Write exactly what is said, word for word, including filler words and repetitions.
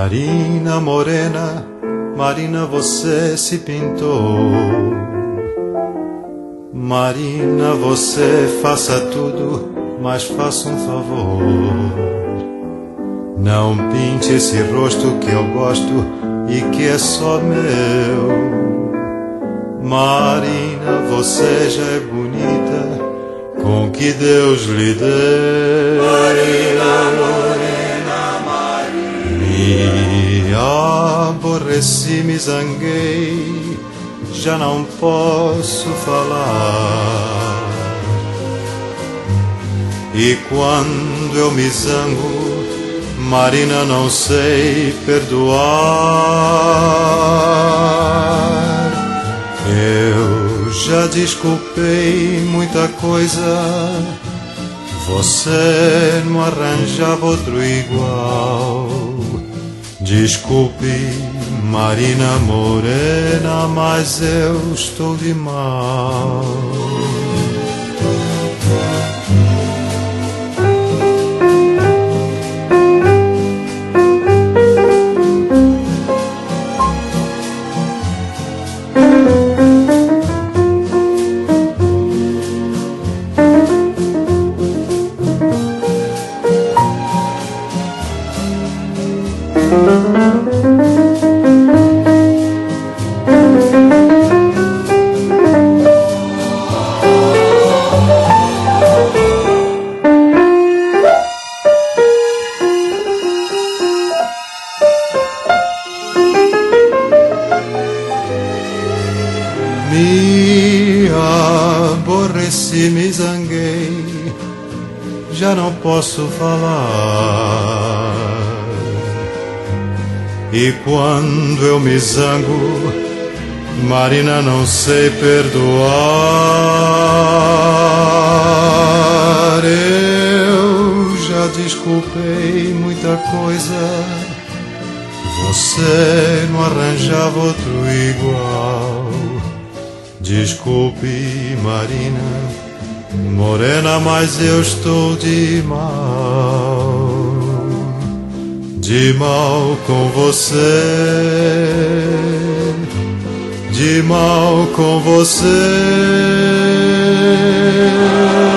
Marina morena, Marina, você se pintou. Marina, você faça tudo, mas faça um favor. Não pinte esse rosto que eu gosto e que é só meu. Marina, você já é bonita com o que Deus lhe deu. Marina, morena, Marina. Me aborreci, me zanguei, já não posso falar. E quando eu me zango, Marina, não sei perdoar. Eu já desculpei muita coisa, você não arranjava outro igual. Desculpe, Marina morena, mas eu estou de mal. Me aborreci, me zanguei, já não posso falar. E quando eu me zango, Marina, não sei perdoar. Eu já desculpei muita coisa, você não arranjava outro igual. Desculpe, Marina morena, mas eu estou de mal, de mal com você, de mal com você.